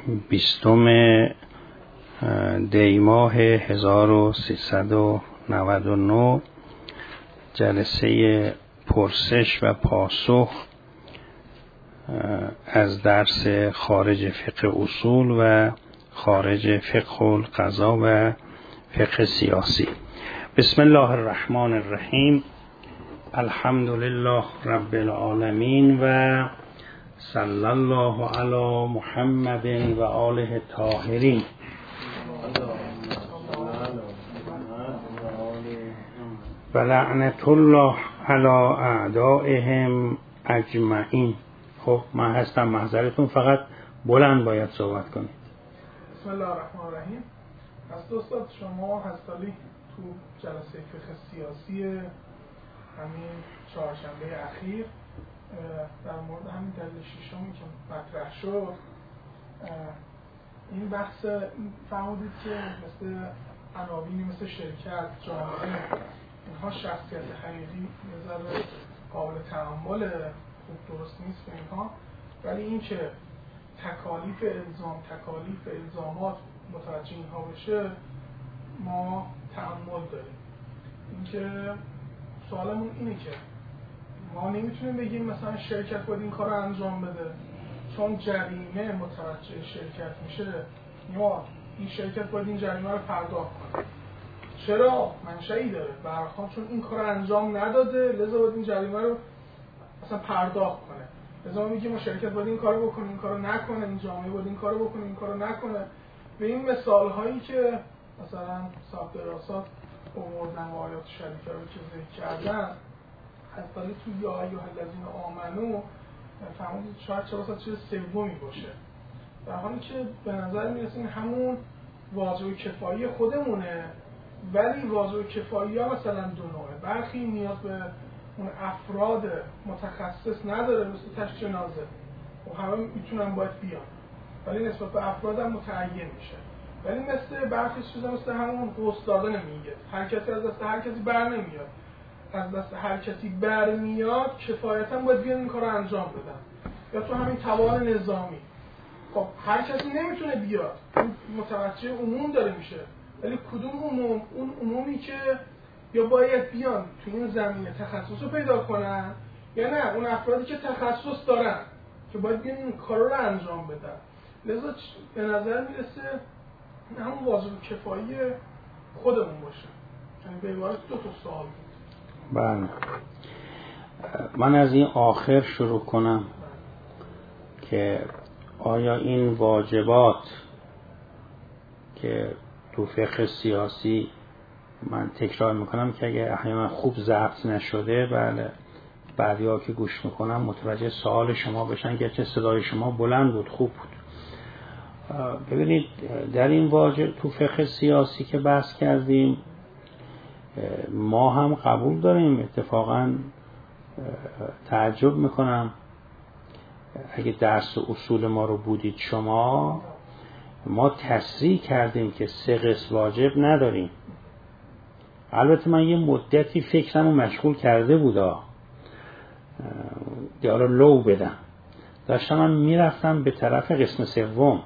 20 دی ماه 1399 جلسه پرسش و پاسخ از درس خارج فقه اصول و خارج فقه القضا و فقه سیاسی. بسم الله الرحمن الرحیم. الحمد لله رب العالمین و صلی الله علی محمد و آله الطاهرین. و لعنت الله علی اعدائهم اجمعین. خب من هستم، محضرتون، فقط بلند باید صحبت کنید. بسم الله الرحمن الرحیم. از دوستان شما هستالی تو جلسه فقه سیاسی همین چهارشنبه اخیر در مورد همین دلیل ششمی که مطرح شد این بحث فهمیدید که مثل عناوینی مثل شرکت، جامعه، اینها شخصیت حقیقی یه ذره قابل تأمل خوب درست نیست به اینها، ولی این که تکالیف الزامات متوجه اینها بشه ما تأمل داریم. اینکه سوالمون اینه که ما نمیتونیم بگیم مثلا شرکت باید این کار رو انجام بده چون جریمه متوجه شرکت میشه یا این شرکت باید این جریمه رو پرداخت کنه. چرا؟ منشئی داره. برخواه چون این کار رو انجام نداده لذا باید این جریمه رو مثلا پرداخت کنه. لذا ما میگیم ما شرکت باید این کار رو بکنه، این کار رو نکنه، این جامعه باید این کار رو بکنه، این کار رو نکنه. به این مثال هایی که مثلا صاحب دراسات آوردن و آیات شریفه رو که ذکر کردن حتی تو یا ایها الذین آمنو فهمیدید شاید چیز سومی باشه، در حالی که به نظر میرسه این همون واجب کفایی خودمونه، ولی واجب کفایی ها مثلا دو نوعه. برخی نیاز به اون افراد متخصص نداره مثل تشت جنازه و همه میتونن باید بیان، ولی نسبت به افراد هم متعین میشه. ولی مثل برخی چیزا مثل همون غسل دادن میگه هر کسی از دست هر کسی بر نمیاد، از دست هر کسی برمیاد کفایتا باید بیان این کار رو انجام بدن. یا تو همین توان نظامی، خب هر کسی نمیتونه بیاد، متوجه عموم داره میشه، ولی کدوم عموم؟ اون عمومی که یا باید بیان تو این زمینه تخصص رو پیدا کنن یا نه اون افرادی که تخصص دارن که باید بیان این کار رو انجام بدن. لذا به نظر میرسه همون واجب کفایی خودمون باشه. یعنی به عبارت دو تا سوال بود. بله، من از این آخر شروع کنم که آیا این واجبات که تو فقه سیاسی من تکرار میکنم که اگه احیانا خوب ضبط نشده، بله بعدیا که گوش میکنم متوجه سوال شما بشن که چه صدای شما بلند بود، خوب بود. ببینید در این واجب تو فقه سیاسی که بحث کردیم ما هم قبول داریم. اتفاقا تعجب میکنم اگه درس اصول ما رو بودید شما، ما تصریح کردیم که 3 قسم واجب نداریم. البته من یه مدتی فکرمو مشغول کرده بودا دیارو لو بدم، داشتم من میرفتم به طرف قسم 3،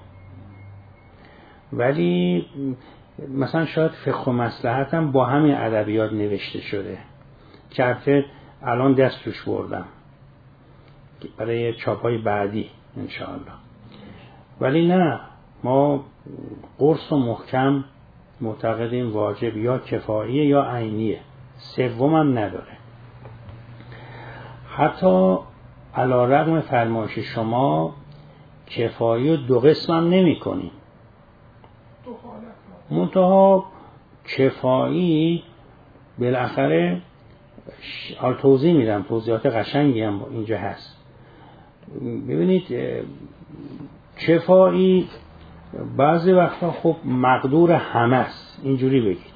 ولی مثلا شاید فقه و مصلحتم با همین ادبیات نوشته شده که البته الان دست توش بردم برای چاپای بعدی انشاءالله. ولی نه، ما قرص و محکم معتقدیم واجب یا کفاییه یا عینیه، 3 هم نداره. حتی علی رغم فرمایش شما کفایی و 2 قسم هم نمی کنیم. منتها کفایی بالاخره توضیح میدم، توضیحات قشنگی هم اینجا هست. ببینید کفایی بعضی وقتا خب مقدور همه است، اینجوری بگید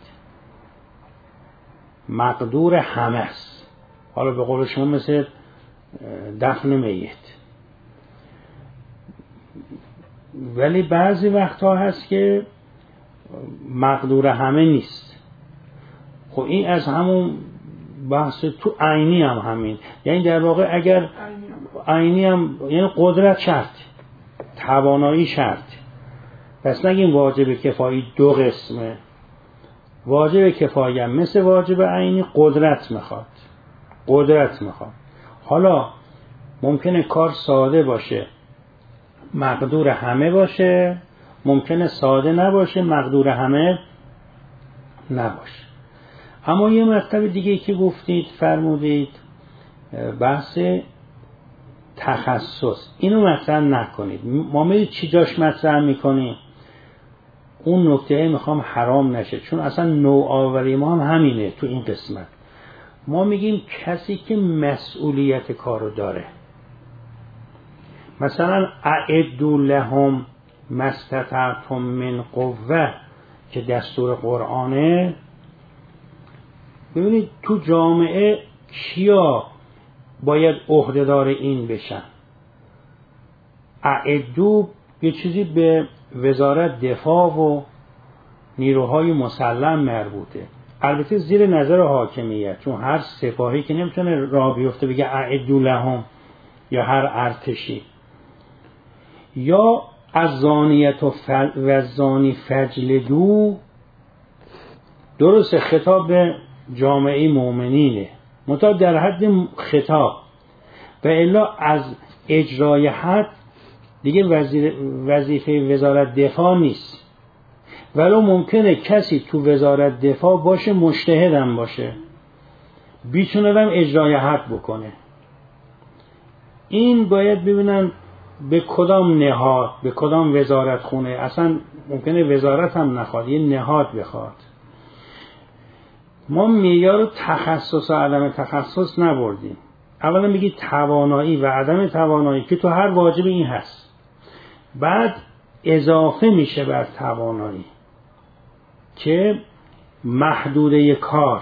مقدور همه است. حالا به قول شما مثل دفن میت. ولی بعضی وقتا هست که مقدور همه نیست. خب این از همون بحث تو عینی هم همین، یعنی در واقع اگر عینی هم یعنی قدرت شرط، توانایی شرط، پس نگیم واجب کفایی دو قسمه. واجب کفایی هم مثل واجب عینی قدرت میخواد. حالا ممکنه کار ساده باشه مقدور همه باشه، ممکنه ساده نباشه مقدور همه نباشه. اما یه مطلب دیگه که گفتید فرمودید بحث تخصص، اینو مطرح نکنید. ما میدید چی جاش مطرح میکنیم؟ اون نکته میخوام حرام نشه، چون اصلا نوآوری ما هم همینه. تو این قسمت ما میگیم کسی که مسئولیت کارو داره، مثلا اعدوا لهم ما استطعتم من قوه که دستور قرآنه. ببینید تو جامعه کیا باید عهدهدار این بشن؟ اعدوا یه چیزی به وزارت دفاع و نیروهای مسلح مربوطه، البته زیر نظر حاکمیت، چون هر سپاهی که نمیتونه راه بیفته بگه اعدوا لهم، یا هر ارتشی. یا الزانیة و الزانی فاجلدوا، درسته خطاب به جامعه مؤمنینه منتها در حد خطاب، و الا از اجرای حد دیگه وظیفه وزارت دفاع نیست. ولو ممکنه کسی تو وزارت دفاع باشه مجتهد هم باشه، بیتونه هم اجرای حد بکنه. این باید ببینن به کدام نهاد، به کدام وزارت خونه. اصلا ممکنه وزارت هم نخواد، یه نهاد بخواد. ما معیار تخصص و عدم تخصص نبردیم. اولا میگی توانایی و عدم توانایی که تو هر واجب این هست، بعد اضافه میشه بر توانایی که محدوده کار.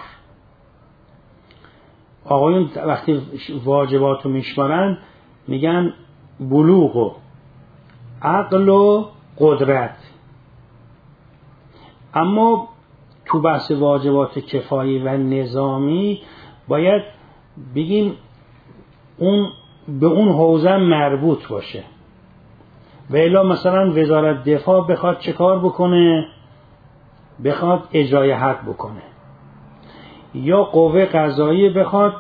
آقایون وقتی واجباتو میشمارن میگن بلوغ و عقل و قدرت. اما تو بحث واجبات کفایی و نظامی باید بگیم اون به اون حوزه مربوط باشه. و الا مثلا وزارت دفاع بخواد چه کار بکنه؟ بخواد اجرای حد بکنه، یا قوه قضاییه بخواد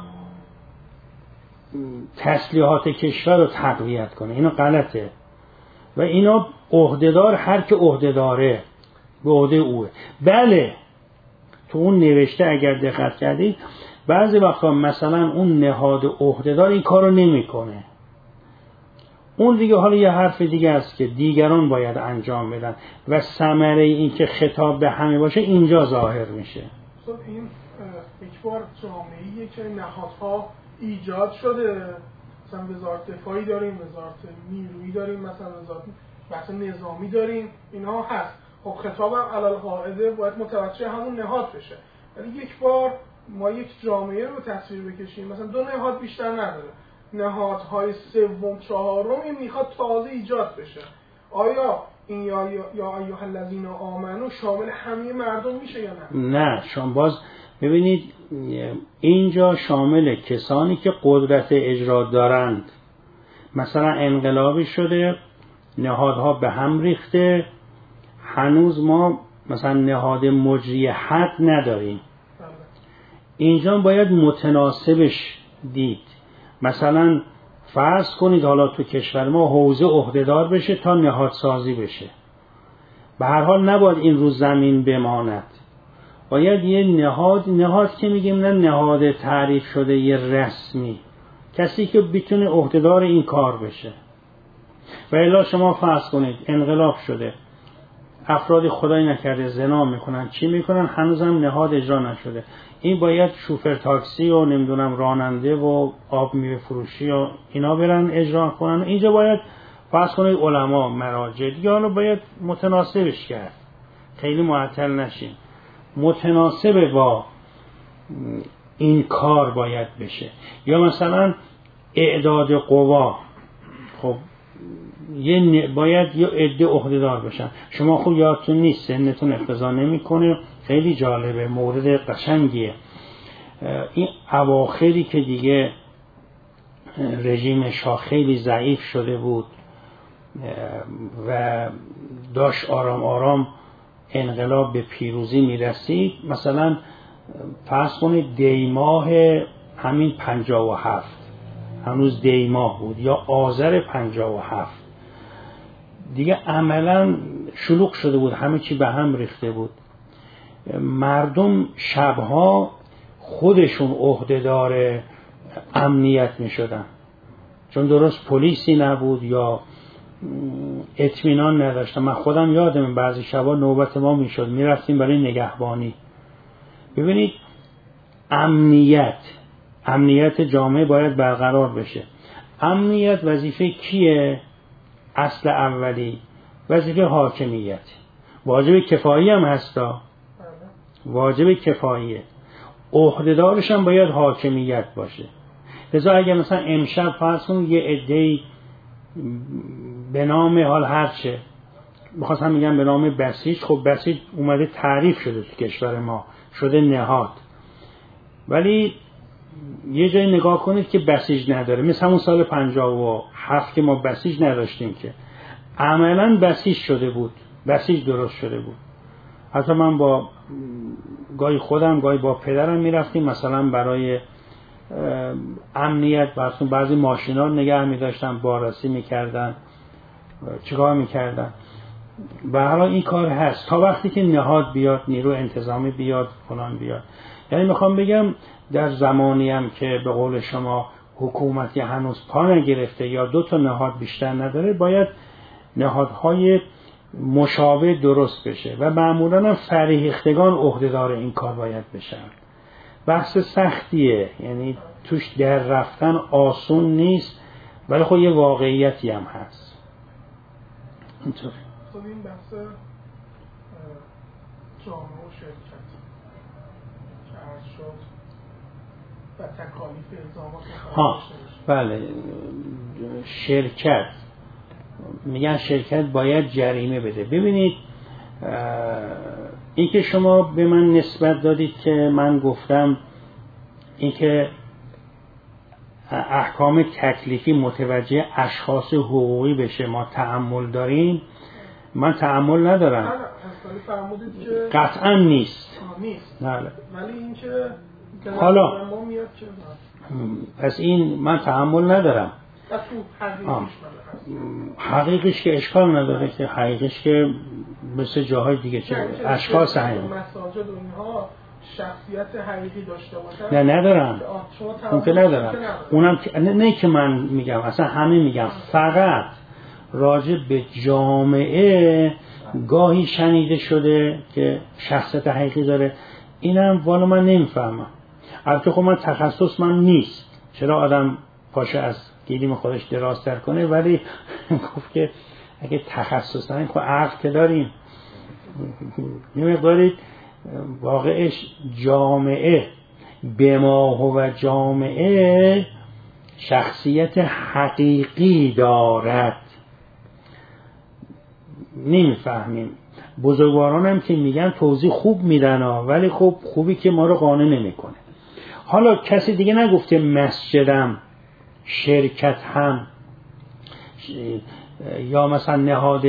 تسلیحات کشور رو تقویت کنه. اینا غلطه. و اینا عهدهدار هر که عهدهداره به عهده اوه. بله تو اون نوشته اگر دقت کردید بعضی وقتا مثلا اون نهاد عهدهدار این کارو نمیکنه، اون دیگه حالا یه حرف دیگه است که دیگران باید انجام بدن و ثمره این که خطاب به همه باشه اینجا ظاهر میشه. این یک بار جامعه‌ایه که نهادها ایجاد شده، مثلا وزارت دفاعی داریم، وزارت نیرویی داریم، مثلا وزارت بحث نظامی داریم، اینها هست. خب خطابم علی القاعده باید متوجه همون نهاد بشه. ولی یک بار ما یک جامعه رو تصویر بکشیم، مثلا دو نهاد بیشتر نداره، نهادهای سوم چهارم این میخواد تازه ایجاد بشه. آیا این یا ایها الذین آمنو شامل همه مردم میشه یا نه؟ نه، شما باز ببینید اینجا شامل کسانی که قدرت اجرا دارند. مثلا انقلابی شده، نهادها به هم ریخته، هنوز ما مثلا نهاد مجری حد نداریم. اینجا باید متناسبش دید. مثلا فرض کنید حالا تو کشور ما حوزه عهدهدار بشه تا نهادسازی بشه. به هر حال نباید این رو زمین بماند، باید یه نهاد که میگیم نه نهاد تعریف شده، یه رسمی، کسی که بتونه عهدهدار این کار بشه. و الا شما فرض کنید انقلاب شده، افرادی خدای نکرده زنا میکنن، چی میکنن، هنوزم نهاد اجرا نشده. این باید شوفر تاکسی و نمیدونم راننده و آب میوه فروشی و اینا برن اجرا کنن. اینجا باید فرض کنید علما، مراجع دیگه، حالا باید متناسبش کرد، خیلی معطل نشین، متناسب با این کار باید بشه. یا مثلا اعداد قوا، خب باید یه عده عهدهدار بشن. شما خوب یادتون نیست، سنتون اقتضا نمیکنه، خیلی جالبه، مورد قشنگیه. این اواخری که دیگه رژیم شاه خیلی ضعیف شده بود و داشت آرام آرام انقلاب به پیروزی میرسید، مثلا فرض کنید دیماه همین 57 هنوز دیماه بود یا آذر 57 دیگه عملا شلوغ شده بود، همه چی به هم ریخته بود. مردم شبها خودشون عهدهدار امنیت می شدن، چون درست پلیسی نبود یا اطمینان نداشتن. من خودم یادم بعضی شبها نوبت ما می شد، می رفتیم برای نگهبانی. ببینید امنیت جامعه باید برقرار بشه. امنیت وظیفه کیه؟ اصل اولی وظیفه حاکمیت. واجب کفایی هم هستا، واجب کفاییه، عهدهدارش هم باید حاکمیت باشه. لذا اگه مثلا امشب فرض کنید یه عده‌ای به نام حال هرچه میخواستم میگم به نام بسیج، خب بسیج اومده تعریف شده تو کشور ما، شده نهاد، ولی یه جایی نگاه کنید که بسیج نداره. مثل همون سال 57 که ما بسیج نداشتیم که عملا بسیج شده بود، بسیج درست شده بود. حتی من با گاهی خودم گاهی با پدرم میرفتیم مثلا برای امنیت، بعضی ماشینا رو نگه می‌داشتن، باررسی می‌کردن، چیکار می‌کردن. به هر حال این کار هست تا وقتی که نهاد بیاد، نیرو انتظامی بیاد، فلان بیاد. یعنی میخوام بگم در زمانی هم که به قول شما حکومتی هنوز پا نگرفته یا دو تا نهاد بیشتر نداره، باید نهادهای مشابه درست بشه و معمولا هم فرهیختگان عهدهدار این کار باید بشن. بحث سختیه، یعنی توش در رفتن آسون نیست، ولی خب یه واقعیتی هم هست. اینطور. خب این بحث جامعه و شرکت که عرض شد و تکالیف الزامات بله، شرکت میگن شرکت باید جریمه بده. ببینید این که شما به من نسبت دادید که من گفتم این که احکام تکلیفی متوجه اشخاص حقوقی بشه ما تأمل داریم، من تأمل ندارم. قطعا نیست. بله. ولی این که حالا پس این من تأمل ندارم. حقیقش که اشکال نداره، که حقیقش که مثل جاهای دیگه چه اشخاص هستن، مساجد و اینها شخصیت حقیقی داشته باشن. نه ندارم، اون که ندارم. اونم نه که من میگم، اصلا همه میگم، فقط راجع به جامعه گاهی شنیده شده که شخصیت حقیقی داره. اینم والا من نمیفهمم. البته خب من تخصص من نیست، چرا آدم پاشه از گیلیم خودش درازتر کنه، ولی گفت که اگه تخصص داریم خب عقل که داریم. نمی‌دارید واقعش جامعه به ما و جامعه شخصیت حقیقی دارد. نمیفهمیم. بزرگواران هم که میگن توضیح خوب میدن ولی خب خوبی که ما رو قانع نمیکنه. حالا کسی دیگه نگفته مسجدم، شرکت هم، یا مثلا نهاد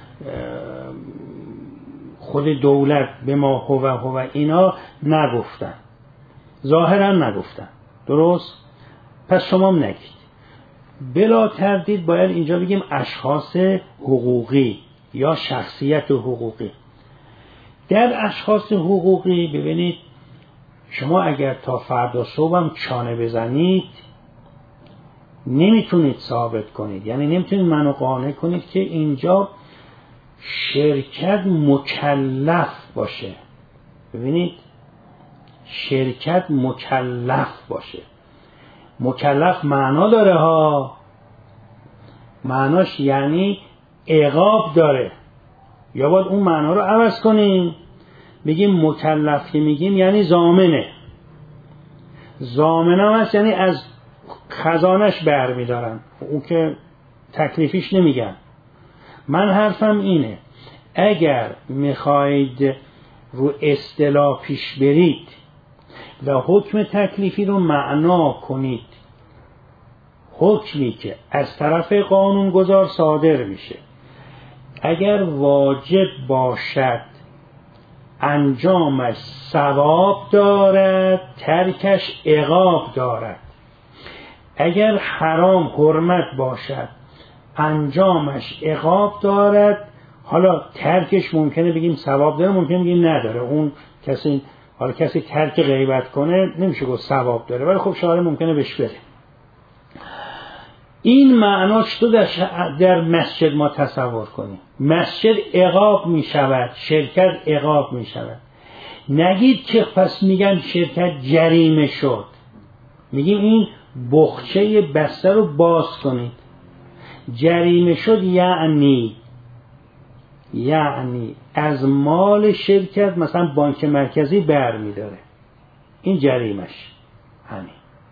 خود دولت به ما هو اینا نگفتن، ظاهرا نگفتن، درست؟ پس شما هم نگید. بلا تردید باید اینجا بگیم اشخاص حقوقی یا شخصیت حقوقی. در اشخاص حقوقی ببینید شما اگر تا فردا صبح هم چانه بزنید نمیتونید ثابت کنید، یعنی نمیتونید منو قانع کنید که اینجا شرکت مکلف باشه. ببینید شرکت مکلف باشه. مکلف معنا داره ها، معناش یعنی عقاب داره، یا باید اون معنا رو عوض کنیم بگیم مکلف که میگیم یعنی ضامنه. ضامنه هست یعنی از خزانش برمیدارن، اون که تکلیفیش نمیگن. من حرفم اینه اگر میخواید رو اصطلاح پیش برید و حکم تکلیفی رو معنا کنید، حکمی که از طرف قانونگذار صادر میشه اگر واجب باشد انجامش ثواب دارد، ترکش عقاب دارد. اگر حرام حرمت باشد انجامش عقاب دارد. حالا ترکش ممکنه بگیم ثواب داره، ممکنه بگیم نداره. اون کسی ترک غیبت کنه نمیشه گفت ثواب داره، ولی خب شاعر ممکنه بهش بره. این معناش تو در مسجد ما تصور کنیم. مسجد عقاب می شود، شرکت عقاب می شود. نگید که پس میگن شرکت جریمه شد، میگیم این بخچه بسته رو باز کنید. جریمه شد یعنی از مال شرکت مثلا بانک مرکزی برمی‌داره، این جریمش همین.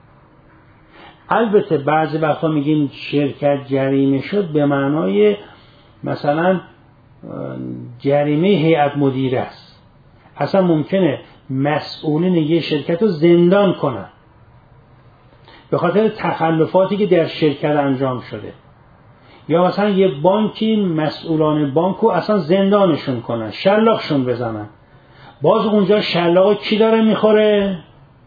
البته بعضی وقتا میگیم شرکت جریمه شد به معنای مثلا جریمه هیئت مدیره است. اصلا ممکنه مسئولین یه شرکت رو زندان کنن به خاطر تخلفاتی که در شرکت انجام شده، یا مثلا یه بانکی مسئولان بانکو اصلا زندانشون کنن، شلاقشون بزنن. باز اونجا شلاق کی داره میخوره؟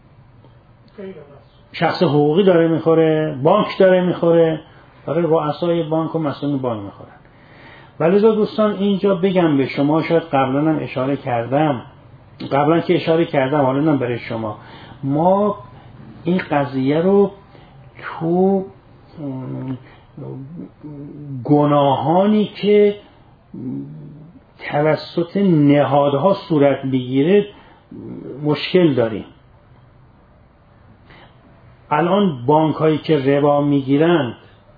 شخص حقوقی داره میخوره، بانک داره میخوره، برای رؤسای بانک و مسئولین بانک میخورن. ولی دوستان اینجا بگم به شما، شاید قبلا هم اشاره کردم، حالا هم برای شما، ما این قضیه رو تو گناهانی که توسط نهادها صورت بگیره مشکل داریم. الان بانک هایی که ربا میگیرند،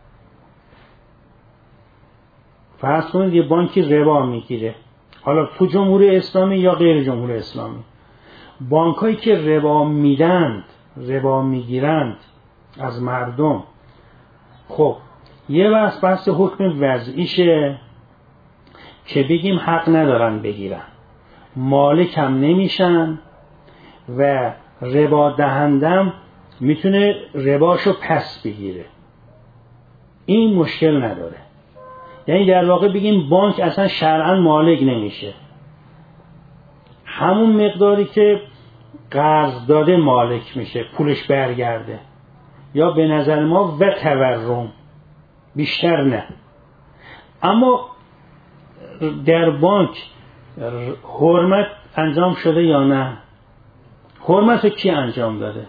فرض کنید یه بانکی ربا میگیره، حالا تو جمهوری اسلامی یا غیر جمهوری اسلامی، بانک هایی که ربا میگیرند از مردم، خب یه بحث حکم وضعیشه که بگیم حق ندارن بگیرن، مالک هم نمیشن و ربا دهندم میتونه رباشو پس بگیره، این مشکل نداره. یعنی در واقع بگیم بانک اصلا شرعاً مالک نمیشه، همون مقداری که قرض داده مالک میشه، پولش برگرده، یا به نظر ما و تورم، بیشتر نه. اما در بانک حرمت انجام شده یا نه؟ حرمت رو کی انجام داده؟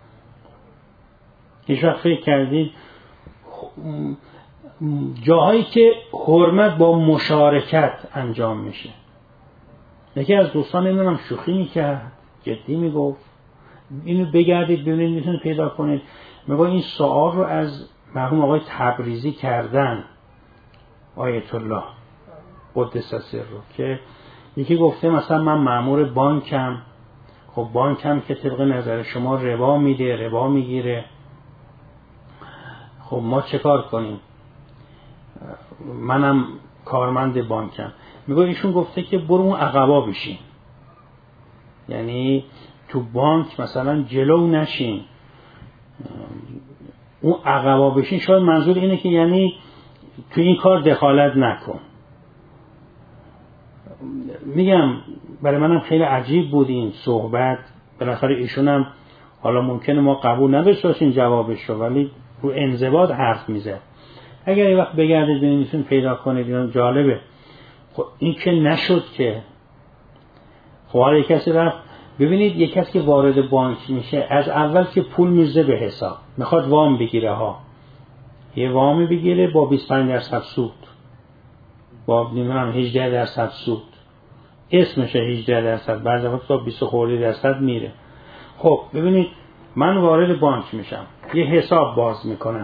هیچ وقت فکر کردید جاهایی که حرمت با مشارکت انجام میشه؟ یکی از دوستان نمیدونم شوخی میکرد، جدی میگفت، اینو بگردید ببینید میتونید پیدا کنید، میگه این سوال رو از مرحوم آقای تبریزی کردن، آیت الله قدس سره، که یکی گفته مثلا من مأمور بانکم، خب بانکم که طبق نظر شما ربا میده، ربا میگیره، خب ما چه کار کنیم؟ منم کارمند بانکم. میگه ایشون گفته که برو اون عقبا بشین، یعنی تو بانک مثلا جلو نشین، اون عقبا بشین. شاید منظور اینه که یعنی تو این کار دخالت نکن. میگم برای منم خیلی عجیب بود این صحبت. بالاخره ایشون هم حالا ممکنه ما قبول نداشته باشیم جوابش رو، ولی رو انضباط حرف میزد. اگر یه وقت بگردید ببینید پیدا کنید، اینا جالبه. خب این که نشد که، خب حالا یک کسی رفت، ببینید یک کسی که وارد بانک میشه از اول که پول میزه به حساب، میخواد وام بگیره ها، یه وامی بگیره با 25% سود، با نمیدونم 18% سود، اسمشه 18%، بعضی وقت تا 20 خورده درصد میره. خب ببینید من وارد بانک میشم، یه حساب باز میکنم،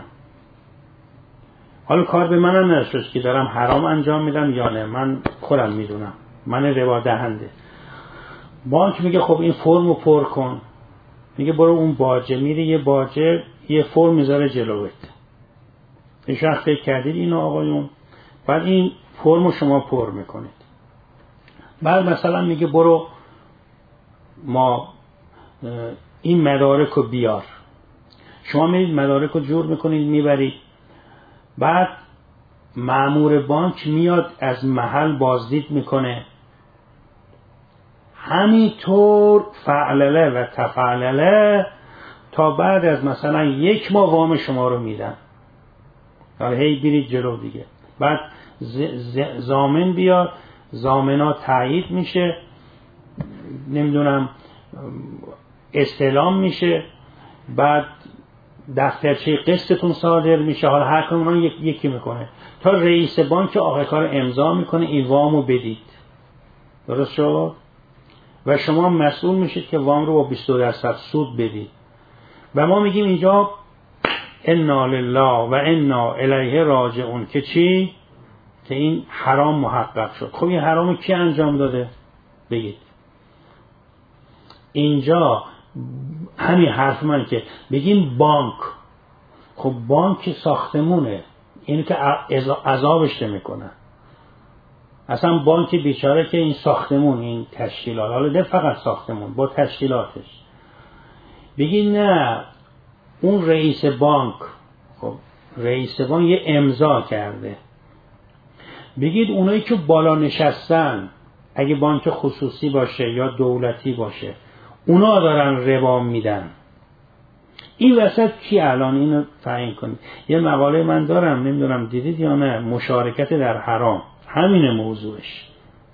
حالا کار به منم نداشته که دارم حرام انجام میدم یا نه، من خودم میدونم، من ربا دهنده. بانک میگه خب این فرمو پر کن، میگه برو اون باجه، میره یه باجه یه فرم میذاره جلوت. این شخص فکر کردید اینو آقایون؟ بعد این فرمو شما پر میکنید، بعد مثلا میگه برو ما این مدارک رو بیار، شما میرید مدارک رو جور میکنید میبرید، بعد مأمور بانک میاد از محل بازدید میکنه، همینطور فعلله و تفعلله تا بعد از مثلا 1 ماه وام شما رو میدن. حالا هی برید جلو دیگه. بعد ضامن بیاد، ضامنا تایید میشه، نمیدونم استعلام میشه، بعد دفترچه قسطتون صادر میشه. حالا هر کدوم یکی میکنه تا رئیس بانک آخر کار امضا میکنه این وامو بدید. درست شد؟ و شما مسئول میشید که وام رو با 22% سود بدید. و ما میگیم اینجا انا لله و انا الیه راجعون که چی؟ که این حرام محقق شد. خب این حرامو کی انجام داده؟ بگید. اینجا همین حرف من که بگیم بانک، خب بانک ساختمونه، اینو که عذابش نمیکنه. اصلا بانک بیچاره که این ساختمون، این تشکیلات، حالا نه فقط ساختمون، با تشکیلاتش. بگید نه اون رئیس بانک، خب رئیس بانک یه امضا کرده. بگید اونایی که بالا نشستن، اگه بانک خصوصی باشه یا دولتی باشه، اونا دارن ربا میدن. این وسط کی الان اینو تعیین کنید؟ یه مقاله من دارم، نمیدونم دیدید یا نه، مشارکت در حرام، همین موضوعش.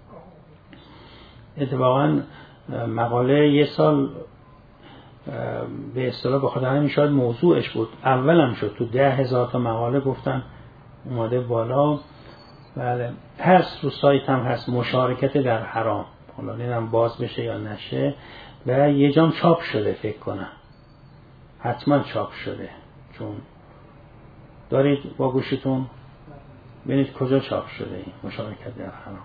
اتفاقا مقاله 1 سال به اصطلاح بخاطر همین شاید موضوعش بود، اولم شد تو 10,000 تا مقاله گفتن اومده بالا. بله هست، رو سایت هم هست، مشارکت در حرام. حالا نمیدونم باز بشه یا نشه. و یه جام چاپ شده فکر کنم، حتما چاپ شده، چون دارید با گوشتون ببینید کجا چاپ شده این مشارکت در حرام.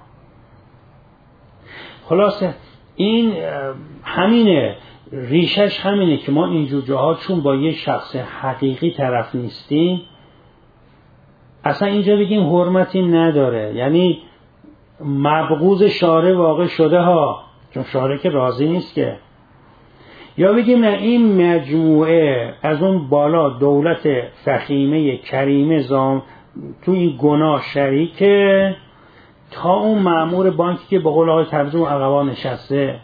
خلاصه این همینه، ریشش همینه که ما اینجور جاها چون با یه شخص حقیقی طرف نیستیم، اصلا اینجا بگیم حرمتی نداره، یعنی مبغوض شارع واقع شده ها، چون شارع که راضی نیست که. یا بگیم نه این مجموعه از اون بالا دولت فخیمه کریمه تو این گناه شریکه، تا اون مأمور بانکی که به قول آقای تبریزی اون عقبا نشسته،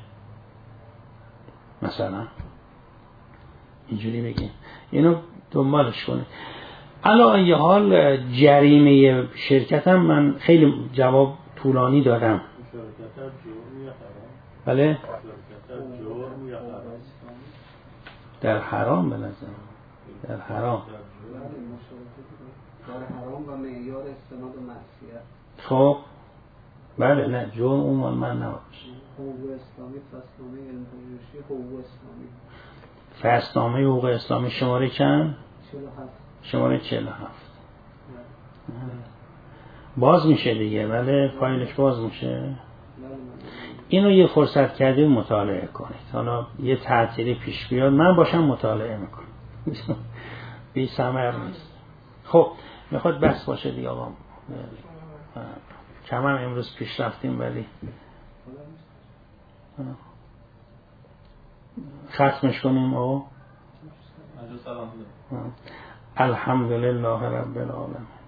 مثلا اینجوری بگیم، اینو دنبالش کنه. علی ای حال جریمه شرکت هم من خیلی جواب طولانی دارم. بله در حرام به نظر، در حرام و معیار استناد و معصیت. خب بله، نه جرم اون من نباشه. حقوق اسلامی، فصلنامه علم پژوهشی حقوق اسلامی، فصلنامه حقوق اسلامی شماره چند؟ 47. شماره 47 باز میشه دیگه. بله فایلش باز میشه. اینو یه فرصت کردید مطالعه کنید. حالا یه تعطیلی پیش بیاد من باشم مطالعه میکنم. بی ثمر نیست. خب میخواد بس باشه دیگه آقا. کم هم امروز پیش رفتیم ولی ختمش کنیم آقا. الحمدلله رب العالمین.